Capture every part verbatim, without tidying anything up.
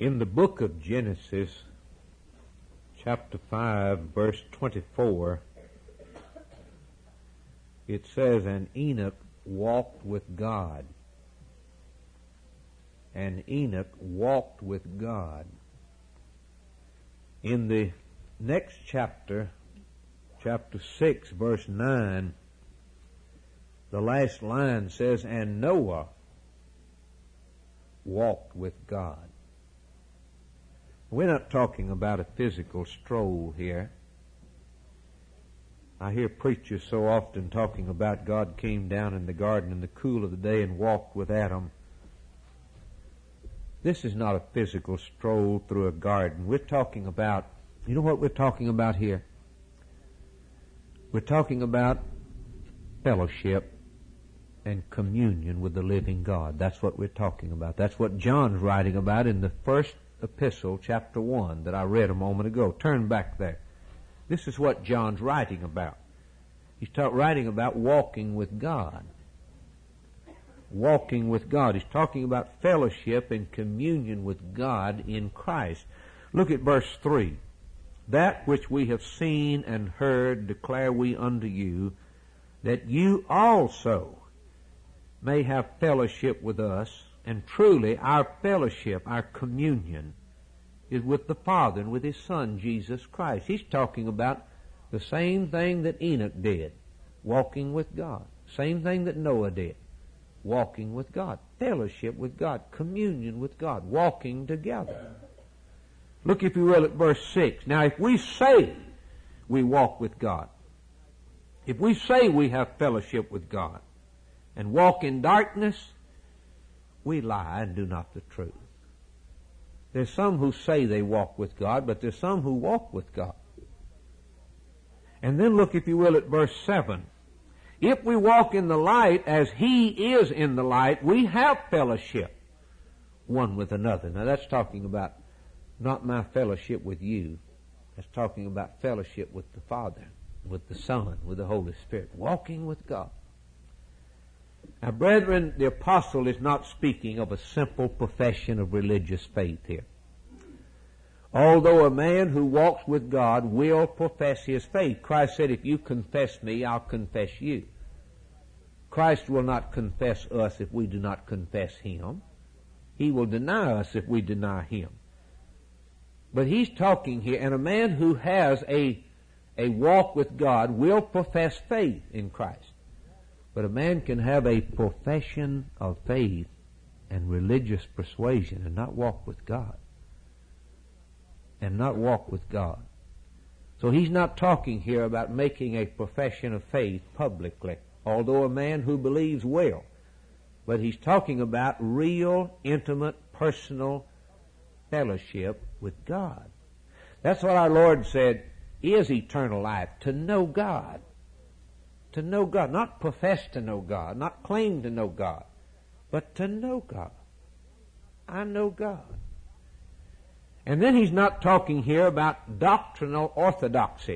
In the book of Genesis, chapter five, verse twenty-four, it says, "And Enoch walked with God." And Enoch walked with God. In the next chapter, chapter six, verse nine, the last line says, "And Noah walked with God." We're not talking about a physical stroll here. I hear preachers so often talking about God came down in the garden in the cool of the day and walked with Adam. This is not a physical stroll through a garden. We're talking about, you know what we're talking about here? We're talking about fellowship and communion with the living God. That's what we're talking about. That's what John's writing about in the first epistle, chapter one, that I read a moment ago. Turn back there. This is what John's writing about. He's talk, writing about walking with God. Walking with God. He's talking about fellowship and communion with God in Christ. Look at verse three. "That which we have seen and heard declare we unto you, that you also may have fellowship with us. And truly our fellowship, our communion, is with the Father and with His Son, Jesus Christ." He's talking about the same thing that Enoch did, walking with God. Same thing that Noah did, walking with God. Fellowship with God, communion with God, walking together. Look, if you will, at verse six. "Now if we say we walk with God, if we say we have fellowship with God, and walk in darkness, we lie and do not the truth." There's some who say they walk with God, but there's some who walk with God. And then look, if you will, at verse seven. "If we walk in the light as He is in the light, we have fellowship one with another." Now that's talking about not my fellowship with you. That's talking about fellowship with the Father, with the Son, with the Holy Spirit. Walking with God. Now, brethren, the apostle is not speaking of a simple profession of religious faith here. Although a man who walks with God will profess his faith. Christ said, "If you confess me, I'll confess you." Christ will not confess us if we do not confess Him. He will deny us if we deny Him. But he's talking here, and a man who has a, a walk with God will profess faith in Christ. But a man can have a profession of faith and religious persuasion and not walk with God. And not walk with God. So he's not talking here about making a profession of faith publicly, although a man who believes will. But he's talking about real, intimate, personal fellowship with God. That's what our Lord said is eternal life, to know God. To know God, not profess to know God, not claim to know God, but to know God. I know God. And then he's not talking here about doctrinal orthodoxy.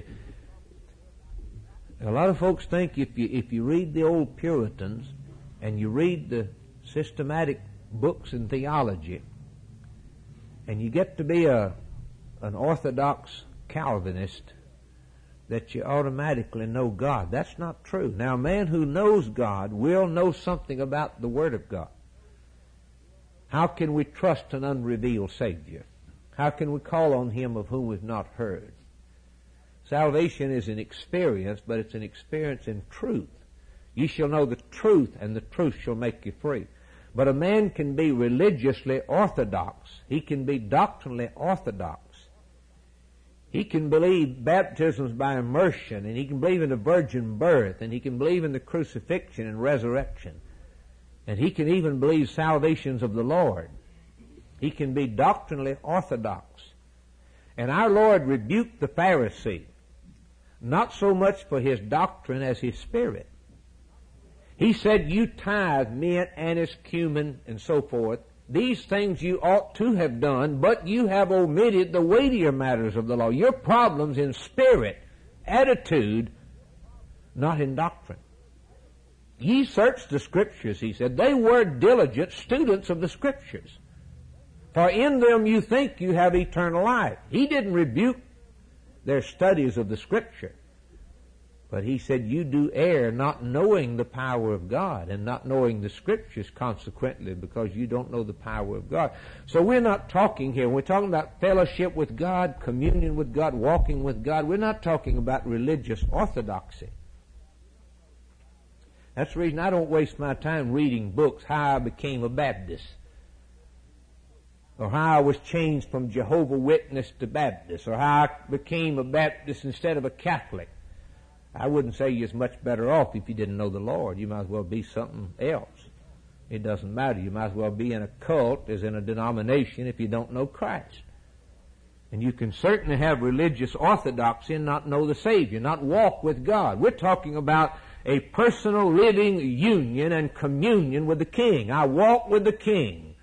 A lot of folks think if you if you read the old Puritans and you read the systematic books in theology and you get to be a an orthodox Calvinist, that you automatically know God. That's not true. Now, a man who knows God will know something about the Word of God. How can we trust an unrevealed Savior? How can we call on Him of whom we've not heard? Salvation is an experience, but it's an experience in truth. Ye shall know the truth, and the truth shall make you free. But a man can be religiously orthodox. He can be doctrinally orthodox. He can believe baptisms by immersion, and he can believe in the virgin birth, and he can believe in the crucifixion and resurrection. And he can even believe salvations of the Lord. He can be doctrinally orthodox. And our Lord rebuked the Pharisee, not so much for his doctrine as his spirit. He said, "You tithe mint, anise, cumin, and so forth. These things you ought to have done, but you have omitted the weightier matters of the law." Your problem's in spirit, attitude, not in doctrine. "Ye search the Scriptures," he said. They were diligent students of the Scriptures. For in them you think you have eternal life. He didn't rebuke their studies of the Scripture. But he said, you do err not knowing the power of God and not knowing the Scriptures consequently because you don't know the power of God. So we're not talking here, we're talking about fellowship with God, communion with God, walking with God. We're not talking about religious orthodoxy. That's the reason I don't waste my time reading books, how I became a Baptist, or how I was changed from Jehovah's Witness to Baptist, or how I became a Baptist instead of a Catholic. I wouldn't say you're much better off if you didn't know the Lord. You might as well be something else. It doesn't matter. You might as well be in a cult as in a denomination if you don't know Christ. And you can certainly have religious orthodoxy and not know the Savior, not walk with God. We're talking about a personal living union and communion with the King. I walk with the King.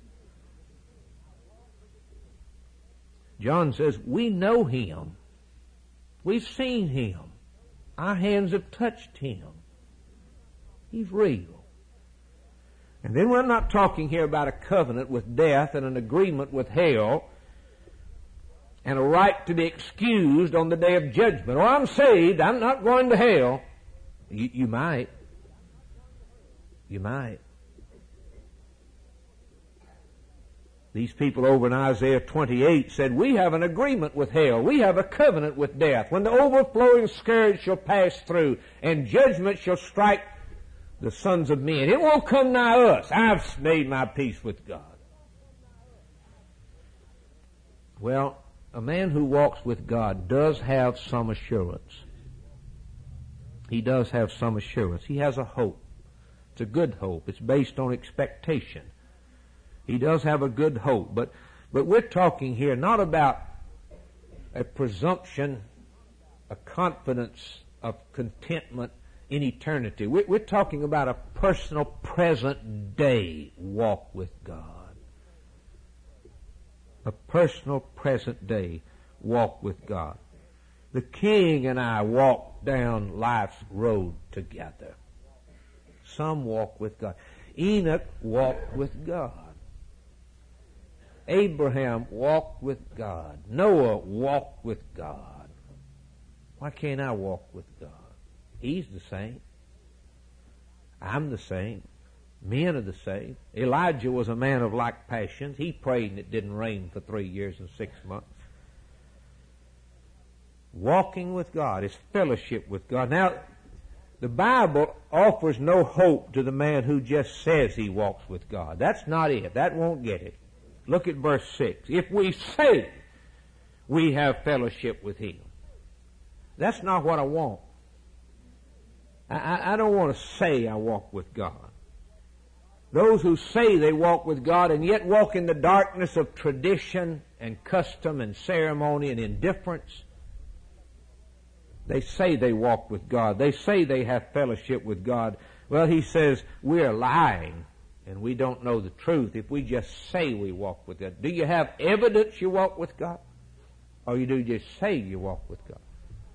John says, we know Him. We've seen Him. Our hands have touched Him. He's real. And then we're not talking here about a covenant with death and an agreement with hell and a right to be excused on the day of judgment. Oh, I'm saved. I'm not going to hell. You, you might. You might. These people over in Isaiah twenty-eight said, we have an agreement with hell. We have a covenant with death. When the overflowing scourge shall pass through and judgment shall strike the sons of men, it won't come nigh us. I've made my peace with God. Well, a man who walks with God does have some assurance. He does have some assurance. He has a hope. It's a good hope. It's based on expectation. He does have a good hope, but, but we're talking here not about a presumption, a confidence of contentment in eternity. We're, we're talking about a personal present day walk with God. A personal present day walk with God. The King and I walk down life's road together. Some walk with God. Enoch walked with God. Abraham walked with God. Noah walked with God. Why can't I walk with God? He's the same. I'm the same. Men are the same. Elijah was a man of like passions. He prayed and it didn't rain for three years and six months. Walking with God is fellowship with God. Now, the Bible offers no hope to the man who just says he walks with God. That's not it. That won't get it. Look at verse six. If we say we have fellowship with Him. That's not what I want. I, I, I don't want to say I walk with God. Those who say they walk with God and yet walk in the darkness of tradition and custom and ceremony and indifference, they say they walk with God. They say they have fellowship with God. Well, he says we're lying. And we don't know the truth if we just say we walk with God. Do you have evidence you walk with God? Or you do just say you walk with God?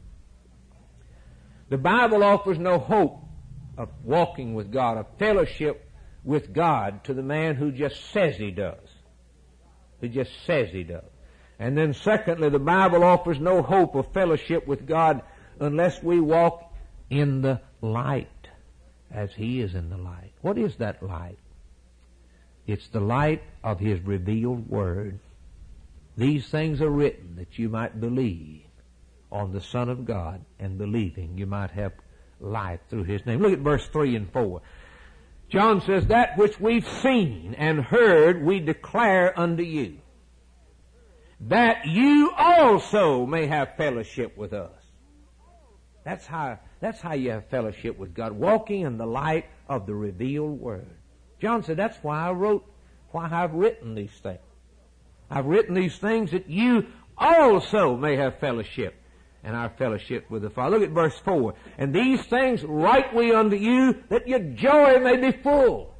The Bible offers no hope of walking with God, of fellowship with God to the man who just says he does. Who just says he does. And then secondly, the Bible offers no hope of fellowship with God unless we walk in the light as He is in the light. What is that light? It's the light of His revealed Word. These things are written that you might believe on the Son of God, and believing you might have life through His name. Look at verse three and four. John says, that which we've seen and heard we declare unto you, that you also may have fellowship with us. That's how, that's how you have fellowship with God, walking in the light of the revealed Word. John said, that's why I wrote, why I've written these things. I've written these things that you also may have fellowship, and our fellowship with the Father. Look at verse four. And these things write we unto you, that your joy may be full.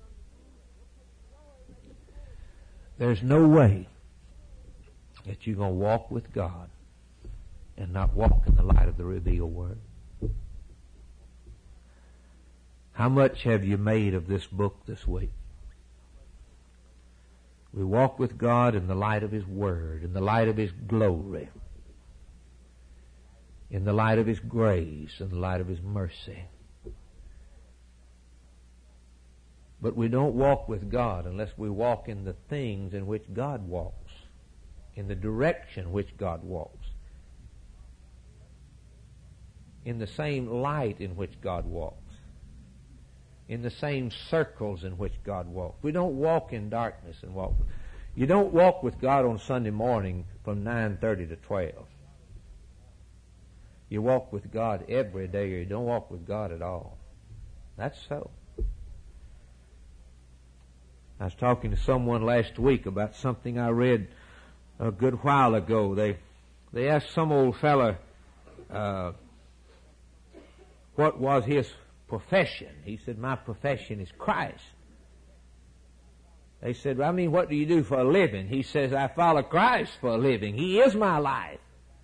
There's no way that you're going to walk with God and not walk in the light of the revealed Word. How much have you made of this book this week? We walk with God in the light of His Word, in the light of His glory, in the light of His grace, in the light of His mercy. But we don't walk with God unless we walk in the things in which God walks, in the direction which God walks, in the same light in which God walks, in the same circles in which God walks. We don't walk in darkness and walk. You don't walk with God on Sunday morning from nine thirty to twelve. You walk with God every day, or you don't walk with God at all. That's so. I was talking to someone last week about something I read a good while ago. They they asked some old fella uh, what was his profession. He said, my profession is Christ. They said, well, I mean, what do you do for a living? He says, I follow Christ for a living. He is my life.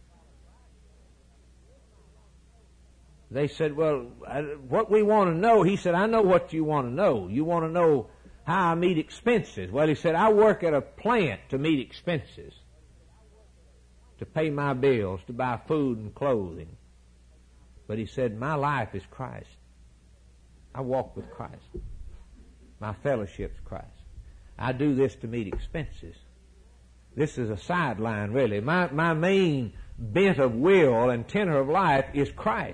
They said, well, what we want to know, he said, I know what you want to know. You want to know how I meet expenses. Well, he said, I work at a plant to meet expenses, to pay my bills, to buy food and clothing. But he said, my life is Christ. I walk with Christ. My fellowship's Christ. I do this to meet expenses. This is a sideline, really. My, my main bent of will and tenor of life is Christ.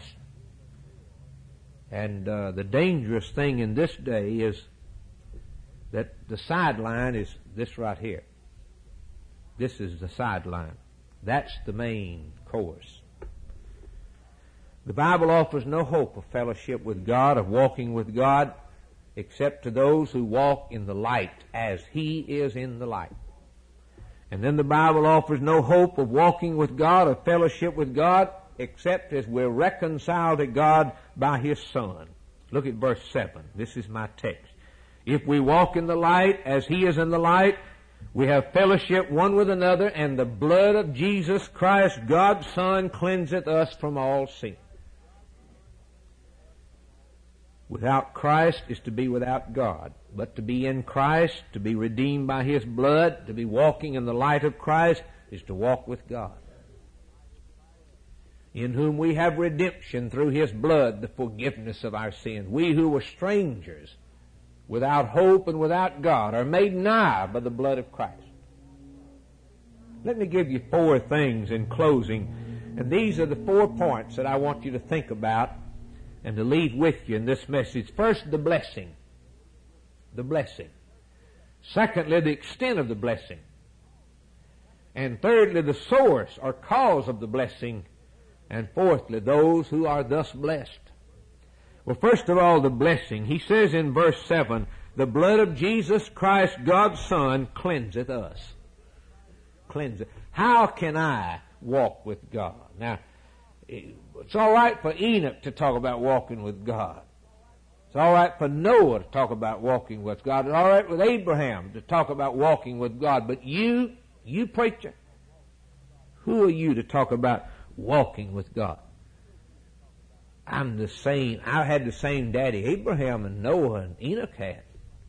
And uh, the dangerous thing in this day is that the sideline is this right here. This is the sideline. That's the main course. The Bible offers no hope of fellowship with God, of walking with God, except to those who walk in the light as He is in the light. And then the Bible offers no hope of walking with God, of fellowship with God, except as we're reconciled to God by His Son. Look at verse seven. This is my text. If we walk in the light as He is in the light, we have fellowship one with another, and the blood of Jesus Christ, God's Son, cleanseth us from all sin. Without Christ is to be without God. But to be in Christ, to be redeemed by His blood, to be walking in the light of Christ, is to walk with God. In whom we have redemption through His blood, the forgiveness of our sins. We who were strangers, without hope and without God, are made nigh by the blood of Christ. Let me give you four things in closing, and these are the four points that I want you to think about and to leave with you in this message. First, the blessing. The blessing. Secondly, the extent of the blessing. And thirdly, the source or cause of the blessing. And fourthly, those who are thus blessed. Well, first of all, the blessing. He says in verse seven, the blood of Jesus Christ, God's Son, cleanseth us. Cleanseth. How can I walk with God? Now, it's all right for Enoch to talk about walking with God. It's all right for Noah to talk about walking with God. It's all right with Abraham to talk about walking with God. But you, you preacher, who are you to talk about walking with God? I'm the same. I had the same daddy Abraham and Noah and Enoch had.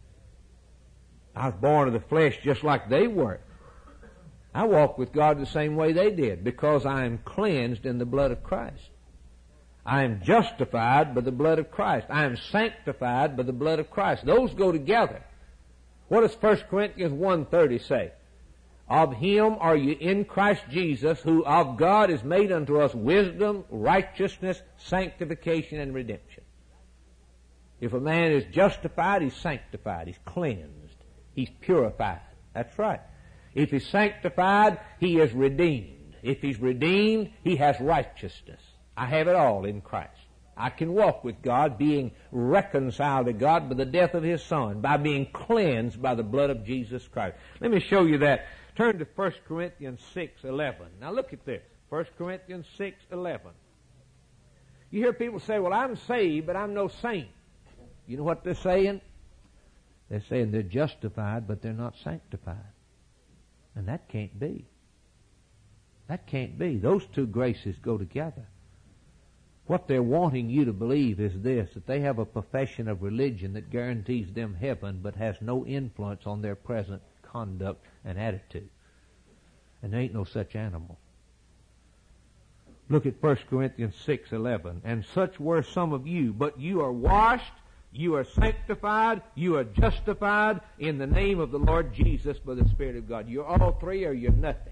I was born of the flesh just like they were. I walk with God the same way they did because I am cleansed in the blood of Christ. I am justified by the blood of Christ. I am sanctified by the blood of Christ. Those go together. What does First Corinthians one thirty say? Of Him are you in Christ Jesus, who of God is made unto us wisdom, righteousness, sanctification, and redemption. If a man is justified, he's sanctified, he's cleansed, he's purified. That's right. If he's sanctified, he is redeemed. If he's redeemed, he has righteousness. I have it all in Christ. I can walk with God, being reconciled to God by the death of His Son, by being cleansed by the blood of Jesus Christ. Let me show you that. Turn to First Corinthians six eleven. Now look at this. First Corinthians six eleven. You hear people say, well, I'm saved, but I'm no saint. You know what they're saying? They're saying they're justified, but they're not sanctified. And that can't be. That can't be. Those two graces go together. What they're wanting you to believe is this, that they have a profession of religion that guarantees them heaven but has no influence on their present conduct and attitude. And there ain't no such animal. Look at First Corinthians six eleven. And such were some of you, but you are washed, you are sanctified, you are justified in the name of the Lord Jesus by the Spirit of God. You're all three or you're nothing.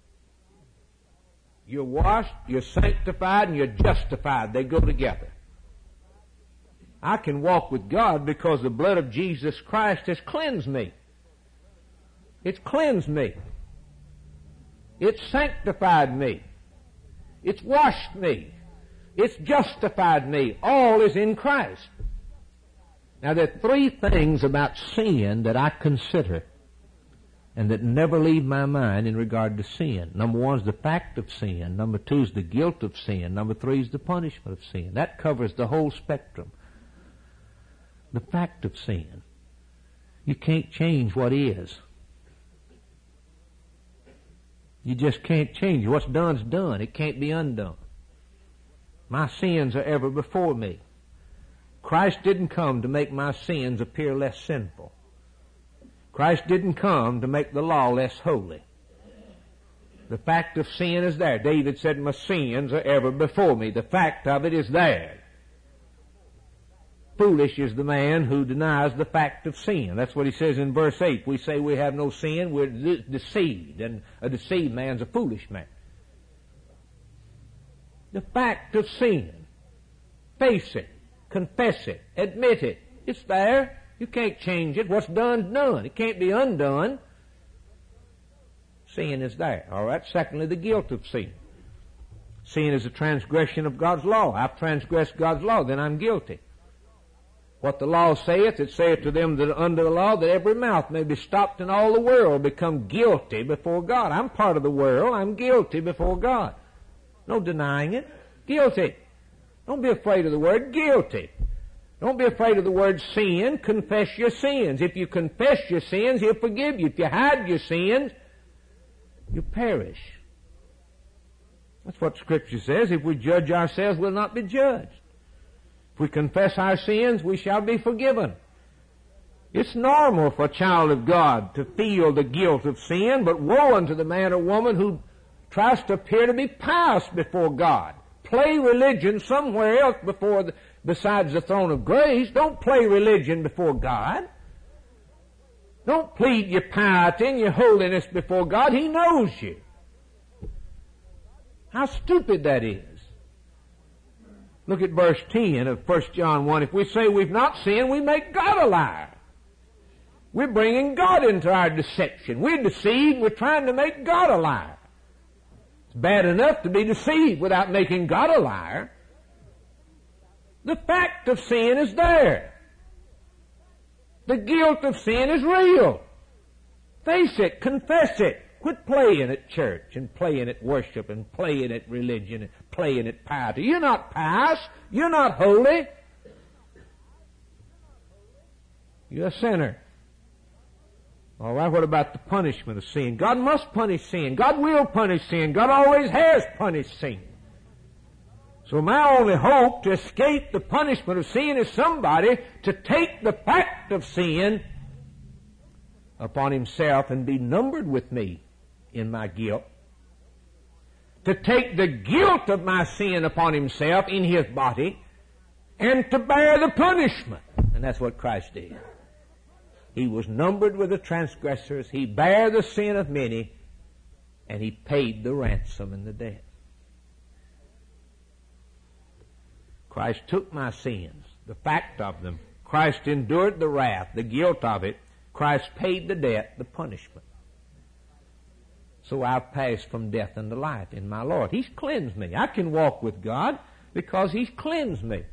You're washed, you're sanctified, and you're justified. They go together. I can walk with God because the blood of Jesus Christ has cleansed me. It's cleansed me. It's sanctified me. It's washed me. It's justified me. All is in Christ. Now there are three things about sin that I consider and that never leave my mind in regard to sin. Number one is the fact of sin. Number two is the guilt of sin. Number three is the punishment of sin. That covers the whole spectrum. The fact of sin. You can't change what is. You just can't change it. What's done's done. It can't be undone. My sins are ever before me. Christ didn't come to make my sins appear less sinful. Christ didn't come to make the law less holy. The fact of sin is there. David said, my sins are ever before me. The fact of it is there. Foolish is the man who denies the fact of sin. That's what he says in verse eight. We say we have no sin, we're de- deceived. And a deceived man's a foolish man. The fact of sin. Face it. Confess it. Admit it. It's there. You can't change it. What's done's done. It can't be undone. Sin is there. All right. Secondly, the guilt of sin. Sin is a transgression of God's law. I've transgressed God's law, then I'm guilty. What the law saith, it saith to them that are under the law, that every mouth may be stopped and all the world become guilty before God. I'm part of the world. I'm guilty before God. No denying it. Guilty. Don't be afraid of the word guilty. Don't be afraid of the word sin. Confess your sins. If you confess your sins, He'll forgive you. If you hide your sins, you perish. That's what Scripture says. If we judge ourselves, we'll not be judged. If we confess our sins, we shall be forgiven. It's normal for a child of God to feel the guilt of sin, but woe unto the man or woman who tries to appear to be pious before God. Play religion somewhere else before the, besides the throne of grace. Don't play religion before God. Don't plead your piety and your holiness before God. He knows you. How stupid that is. Look at verse ten of First John one. If we say we've not sinned, we make God a liar. We're bringing God into our deception. We're deceived. We're trying to make God a liar. It's bad enough to be deceived without making God a liar. The fact of sin is there. The guilt of sin is real. Face it. Confess it. Quit playing at church and playing at worship and playing at religion and playing at piety. You're not pious. You're not holy. You're a sinner. All right, what about the punishment of sin? God must punish sin. God will punish sin. God always has punished sin. So my only hope to escape the punishment of sin is somebody to take the fact of sin upon himself and be numbered with me in my guilt. To take the guilt of my sin upon himself in his body and to bear the punishment. And that's what Christ did. He was numbered with the transgressors. He bare the sin of many, and He paid the ransom and the debt. Christ took my sins, the fact of them. Christ endured the wrath, the guilt of it. Christ paid the debt, the punishment. So I've passed from death unto life in my Lord. He's cleansed me. I can walk with God because He's cleansed me.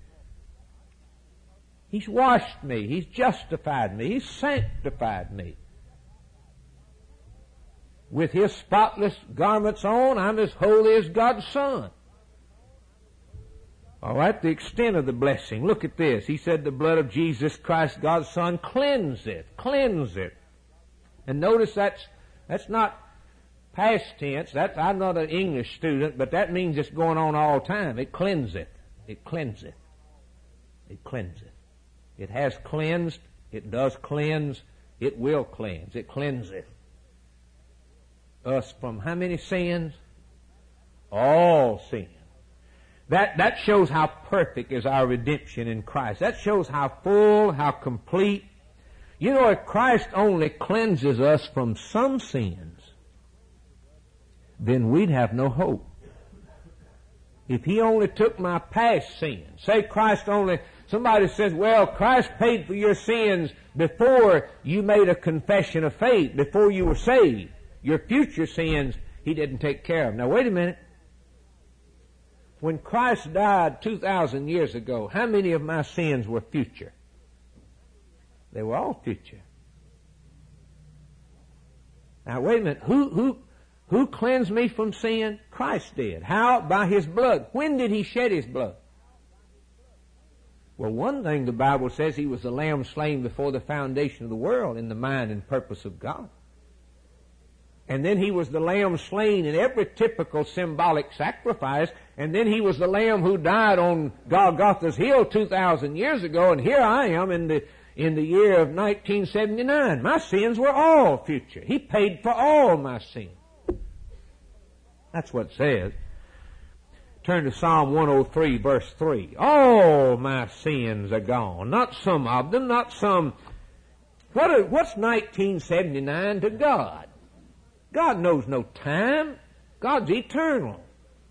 He's washed me. He's justified me. He's sanctified me. With His spotless garments on, I'm as holy as God's Son. All right, the extent of the blessing. Look at this. He said the blood of Jesus Christ, God's Son, cleanseth, cleanseth. And notice that's, that's not past tense. That's, I'm not an English student, but that means it's going on all the time. It cleanseth. It cleanseth. It cleanseth. It has cleansed. It does cleanse. It will cleanse. It cleanseth. us from how many sins? All sin. That, that shows how perfect is our redemption in Christ. That shows how full, how complete. You know, if Christ only cleanses us from some sins, then we'd have no hope. If He only took my past sins, say Christ only, somebody says, well, Christ paid for your sins before you made a confession of faith, before you were saved. Your future sins, He didn't take care of. Now wait a minute. When Christ died two thousand years ago, how many of my sins were future? They were all future. Now wait a minute. Who, who, who cleansed me from sin? Christ did. How? By His blood. When did He shed His blood? Well, one thing the Bible says, He was the Lamb slain before the foundation of the world in the mind and purpose of God. And then He was the Lamb slain in every typical symbolic sacrifice. And then He was the Lamb who died on Golgotha's hill two thousand years ago. And here I am in the, in the year of nineteen seventy-nine. My sins were all future. He paid for all my sins. That's what it says. Turn to Psalm one oh three, verse three. All my sins are gone. Not some of them, not some. What are, what's nineteen seventy-nine to God? God knows no time. God's eternal.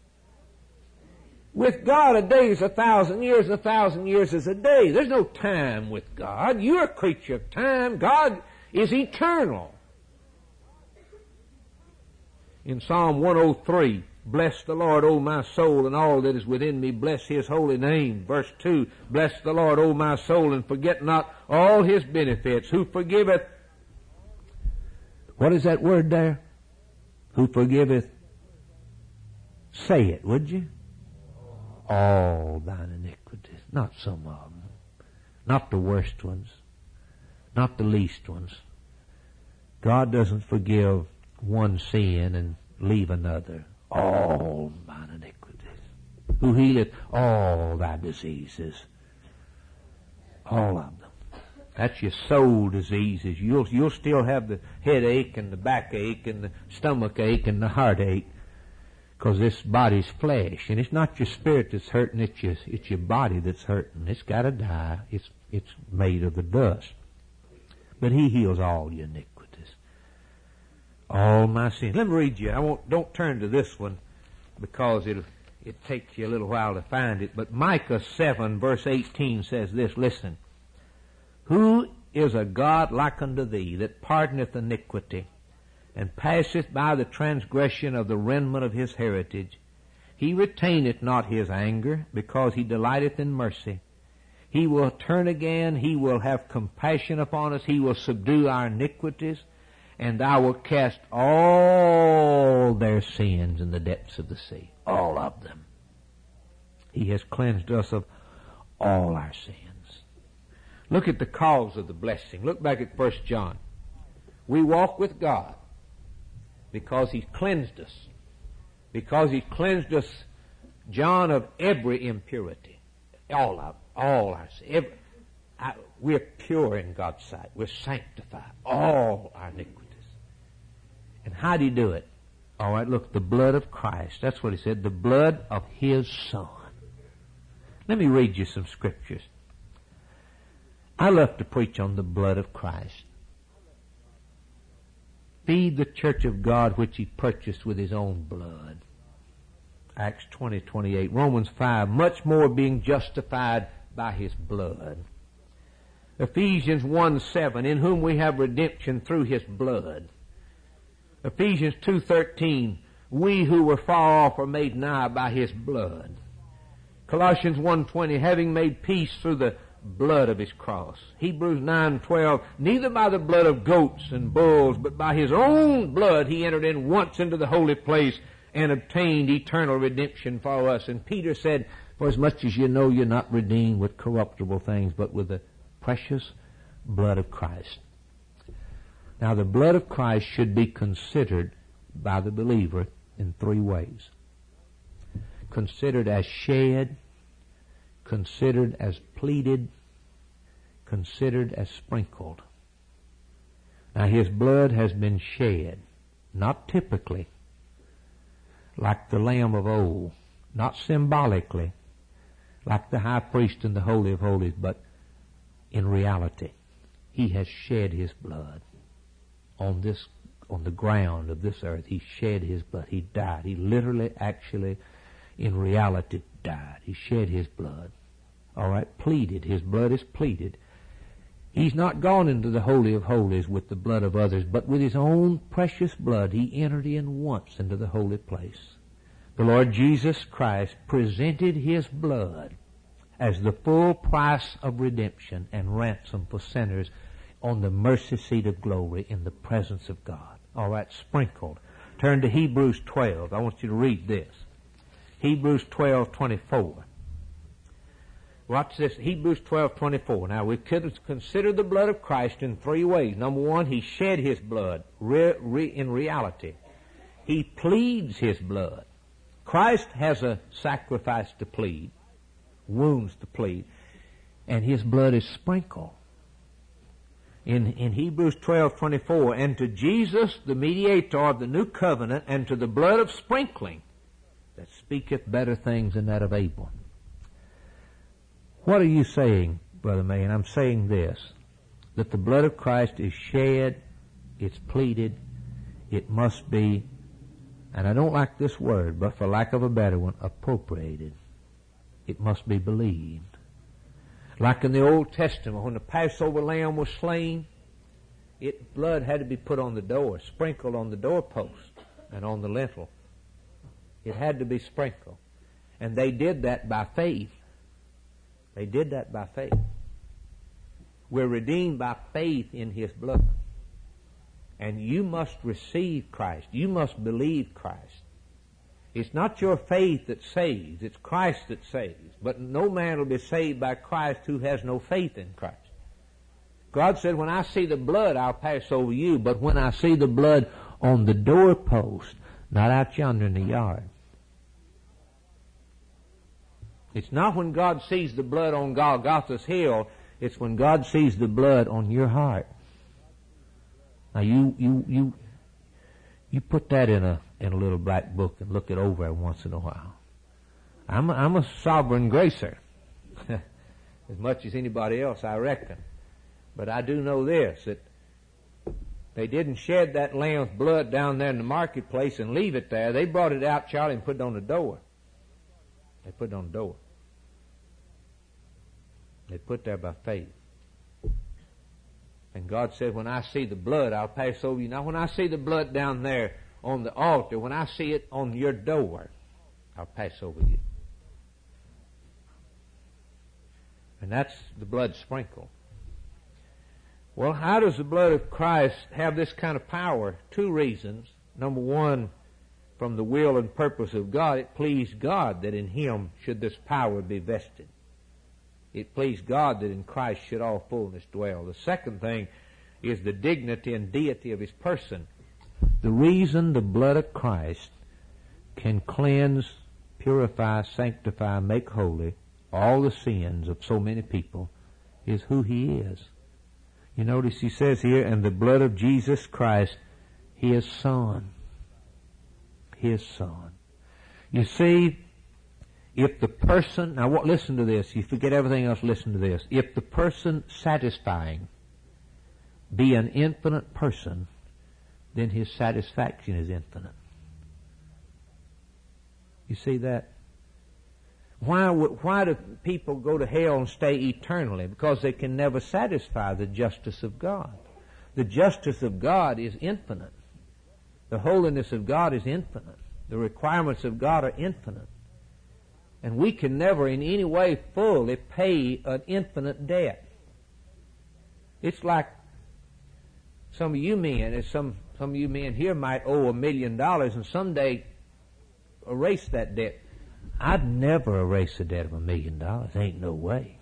With God, a day is a thousand years, and a thousand years is a day. There's no time with God. You're a creature of time. God is eternal. In Psalm one oh three, bless the Lord, O my soul, and all that is within me. Bless His holy name. Verse two, bless the Lord, O my soul, and forget not all His benefits, who forgiveth. What is that word there? Who forgiveth? Say it, would you? All thine iniquities. Not some of them. Not the worst ones. Not the least ones. God doesn't forgive one sin and leave another. All thine iniquities. Who healeth all thy diseases. All of them. That's your soul diseases. You'll, you'll still have the headache and the backache and the stomach ache and the heartache, because this body's flesh. And it's not your spirit that's hurting, it's your, it's your body that's hurting. It's got to die. It's, it's made of the dust. But He heals all your iniquities. All my sins. Let me read you. I won't, don't turn to this one because it'll, it takes you a little while to find it. But Micah seven verse eighteen says this. Listen. Who is a God like unto thee, that pardoneth iniquity, and passeth by the transgression of the remnant of his heritage? He retaineth not His anger, because He delighteth in mercy. He will turn again, He will have compassion upon us, He will subdue our iniquities, and I will cast all their sins in the depths of the sea. All of them. He has cleansed us of all our sins. Look at the cause of the blessing. Look back at First John. We walk with God because He's cleansed us. Because He's cleansed us, John, of every impurity. All of all our sins. We're pure in God's sight. We're sanctified. All our iniquities. And how do you do it? All right, look, the blood of Christ. That's what He said. The blood of His Son. Let me read you some scriptures. I love to preach on the blood of Christ. Feed the church of God which He purchased with His own blood. Acts twenty twenty-eight. Romans five. Much more being justified by His blood. Ephesians one seven. In whom we have redemption through His blood. Ephesians two thirteen. We who were far off are made nigh by His blood. Colossians one twenty. Having made peace through the blood of His cross. Hebrews nine twelve. Neither by the blood of goats and bulls, but by His own blood He entered in once into the holy place and obtained eternal redemption for us. And Peter said, for as much as you know you're not redeemed with corruptible things, but with the precious blood of Christ. Now the blood of Christ should be considered by the believer in three ways. Considered as shed, considered as pleaded, considered as sprinkled. Now His blood has been shed. not typically, like the Lamb of old, not symbolically, like the high priest in the Holy of Holies, but in reality. He has shed his blood on this, on the ground of this earth. He shed his blood. He died. He literally, actually, in reality, died. He shed his blood. All right, pleaded. His blood is pleaded. He's not gone into the Holy of Holies with the blood of others, but with his own precious blood, he entered in once into the holy place. The Lord Jesus Christ presented his blood as the full price of redemption and ransom for sinners on the mercy seat of glory in the presence of God. All right, sprinkled. Turn to Hebrews twelve. I want you to read this. Hebrews twelve twenty-four. Watch this, Hebrews twelve twenty-four. Now, we could consider the blood of Christ in three ways. Number one, he shed his blood re, re, in reality. He pleads his blood. Christ has a sacrifice to plead, wounds to plead, and his blood is sprinkled. In, in Hebrews twelve twenty-four, and to Jesus, the mediator of the new covenant, and to the blood of sprinkling, that speaketh better things than that of Abel. What are you saying, Brother May? I'm saying this, that the blood of Christ is shed, it's pleaded, it must be, and I don't like this word, but for lack of a better one, appropriated. It must be believed. Like in the Old Testament, when the Passover lamb was slain, it blood had to be put on the door, sprinkled on the doorpost and on the lintel. It had to be sprinkled. And they did that by faith. They did that by faith. We're redeemed by faith in his blood. And you must receive Christ. You must believe Christ. It's not your faith that saves. It's Christ that saves. But no man will be saved by Christ who has no faith in Christ. God said, when I see the blood, I'll pass over you. But when I see the blood on the doorpost, not out yonder in the yard. It's not when God sees the blood on Golgotha's hill. It's when God sees the blood on your heart. Now you you you you put that in a in a little black book and look it over every once in a while. I'm a, I'm a sovereign gracer, as much as anybody else, I reckon. But I do know this, that they didn't shed that lamb's blood down there in the marketplace and leave it there. They brought it out, Charlie, and put it on the door. They put it on the door. They put there by faith. And God said, when I see the blood, I'll pass over you. Now, when I see the blood down there on the altar, when I see it on your door, I'll pass over you. And that's the blood sprinkled. Well, how does the blood of Christ have this kind of power? Two reasons. Number one, from the will and purpose of God, it pleased God that in him should this power be vested. It pleased God that in Christ should all fullness dwell. The second thing is the dignity and deity of his person. The reason the blood of Christ can cleanse, purify, sanctify, make holy all the sins of so many people is who he is. You notice he says here, and the blood of Jesus Christ, his Son. His Son. You see, if the person, now what, listen to this, you forget everything else, listen to this. If the person satisfying be an infinite person, then his satisfaction is infinite. You see that? Why, why do people go to hell and stay eternally? Because they can never satisfy the justice of God. The justice of God is infinite. The holiness of God is infinite. The requirements of God are infinite. And we can never in any way fully pay an infinite debt. It's like some of you men, as some, some of you men here might owe a million dollars and someday erase that debt. I'd never erase a debt of a million dollars. Ain't no way.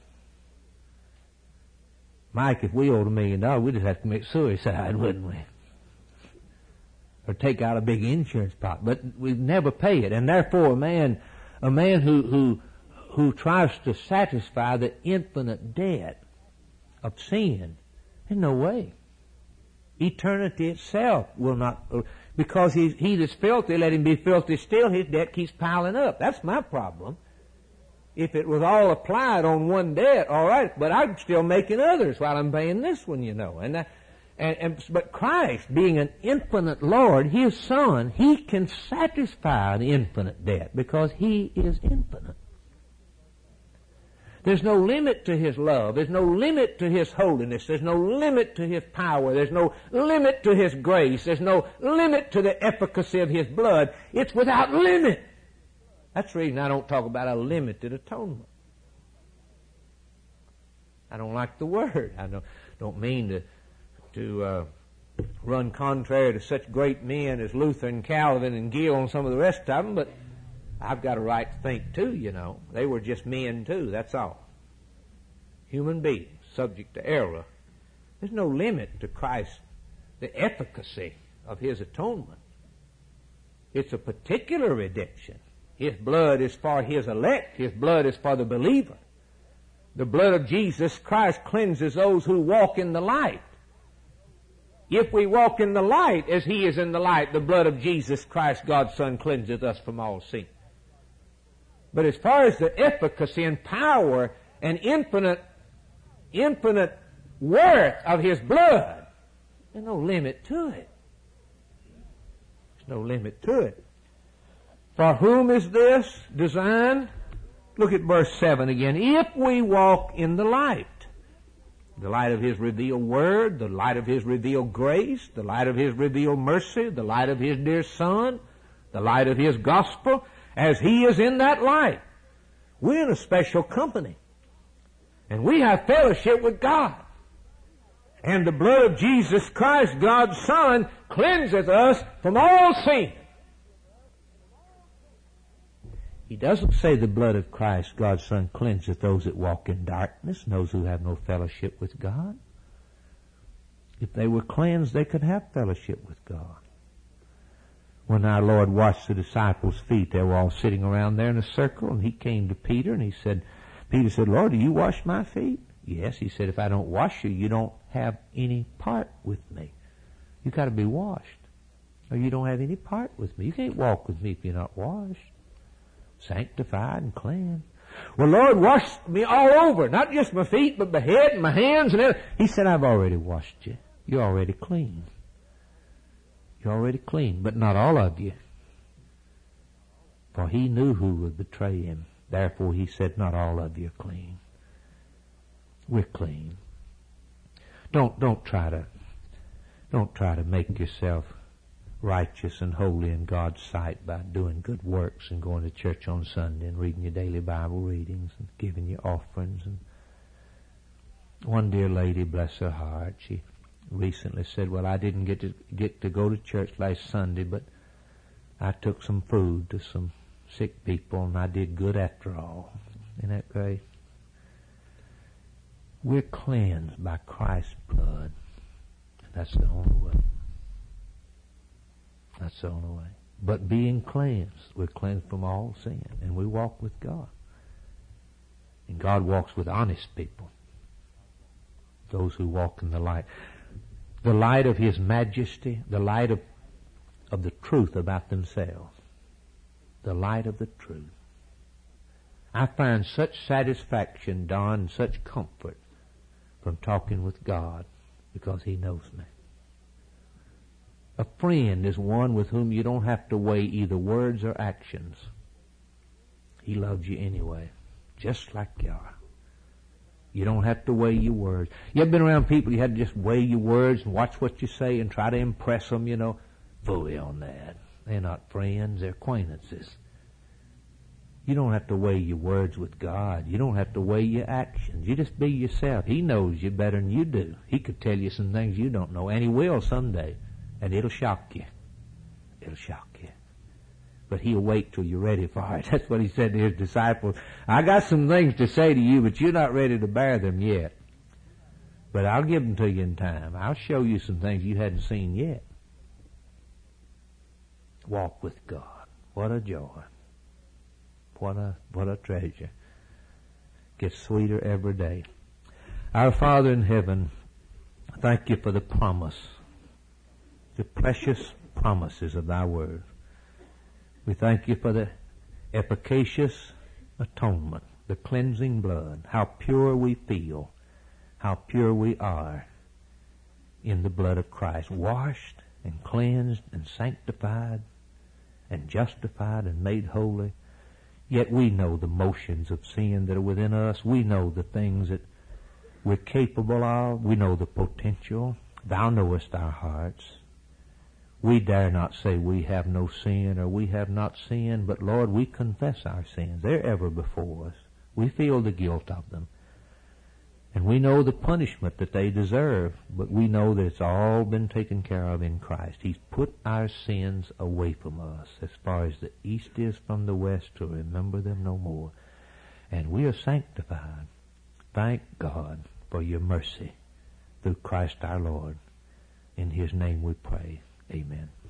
Mike, if we owed a million dollars, we'd just have to commit suicide, wouldn't we? Or take out a big insurance pot. But we'd never pay it. And therefore a man, a man who, who, who tries to satisfy the infinite debt of sin, there's no way. Eternity itself will not, because he, he that's filthy, let him be filthy still, his debt keeps piling up. That's my problem. If it was all applied on one debt, all right, but I'm still making others while I'm paying this one, you know. And, that, and, and but Christ, being an infinite Lord, His Son, He can satisfy the infinite debt because He is infinite. There's no limit to His love. There's no limit to His holiness. There's no limit to His power. There's no limit to His grace. There's no limit to the efficacy of His blood. It's without limit. That's the reason I don't talk about a limited atonement. I don't like the word. I don't, don't mean to, to uh, run contrary to such great men as Luther and Calvin and Gill and some of the rest of them, but I've got a right to think too, you know. They were just men too, that's all. Human beings, subject to error. There's no limit to Christ, the efficacy of His atonement. It's a particular redemption. His blood is for His elect. His blood is for the believer. The blood of Jesus Christ cleanses those who walk in the light. If we walk in the light as He is in the light, the blood of Jesus Christ, God's Son, cleanses us from all sin. But as far as the efficacy and power and infinite, infinite worth of His blood, there's no limit to it. There's no limit to it. For whom is this designed? Look at verse seven again. If we walk in the light, the light of His revealed word, the light of His revealed grace, the light of His revealed mercy, the light of His dear Son, the light of His gospel, as He is in that light, we're in a special company. And we have fellowship with God. And the blood of Jesus Christ, God's Son, cleanseth us from all sin. He doesn't say the blood of Christ, God's Son, cleanseth those that walk in darkness, and those who have no fellowship with God. If they were cleansed, they could have fellowship with God. When our Lord washed the disciples' feet, they were all sitting around there in a circle, and He came to Peter, and He said, Peter said, Lord, do you wash my feet? Yes, He said, if I don't wash you, you don't have any part with me. You got to be washed, or you don't have any part with me. You can't walk with me if you're not washed, sanctified and cleansed. Well, Lord, wash me all over, not just my feet, but my head and my hands and everything. He said, I've already washed you. You're already clean. You're already clean, but not all of you. For He knew who would betray Him. Therefore He said, not all of you are clean. We're clean. Don't, don't try to, don't try to make yourself righteous and holy in God's sight by doing good works and going to church on Sunday and reading your daily Bible readings and giving your offerings. And one dear lady, bless her heart, she recently said, well, I didn't get to get to go to church last Sunday, but I took some food to some sick people and I did good after all. Isn't that great? We're cleansed by Christ's blood. That's the only way. That's the only way. But being cleansed, we're cleansed from all sin, and we walk with God. And God walks with honest people, those who walk in the light. The light of His majesty, the light of, of the truth about themselves. The light of the truth. I find such satisfaction, Don, and such comfort from talking with God because He knows me. A friend is one with whom you don't have to weigh either words or actions. He loves you anyway, just like you are. You don't have to weigh your words. You ever been around people you had to just weigh your words and watch what you say and try to impress them, you know? Fully on that. They're not friends, they're acquaintances. You don't have to weigh your words with God. You don't have to weigh your actions. You just be yourself. He knows you better than you do. He could tell you some things you don't know, and He will someday. And it'll shock you. It'll shock you. But He'll wait till you're ready for it. That's what He said to His disciples. I got some things to say to you, but you're not ready to bear them yet. But I'll give them to you in time. I'll show you some things you hadn't seen yet. Walk with God. What a joy. What a, what a treasure. Gets sweeter every day. Our Father in heaven, thank You for the promise the precious promises of thy word. We thank you for the efficacious atonement, the cleansing blood, how pure we feel, how pure we are in the blood of Christ, washed and cleansed and sanctified and justified and made holy. Yet we know the motions of sin that are within us. We know the things that we're capable of. We know the potential. Thou knowest our hearts. We dare not say we have no sin or we have not sinned, but Lord, we confess our sins. They're ever before us. We feel the guilt of them. And we know the punishment that they deserve, but we know that it's all been taken care of in Christ. He's put our sins away from us as far as the east is from the west, to remember them no more. And we are sanctified. Thank God for your mercy through Christ our Lord. In his name we pray. Amen.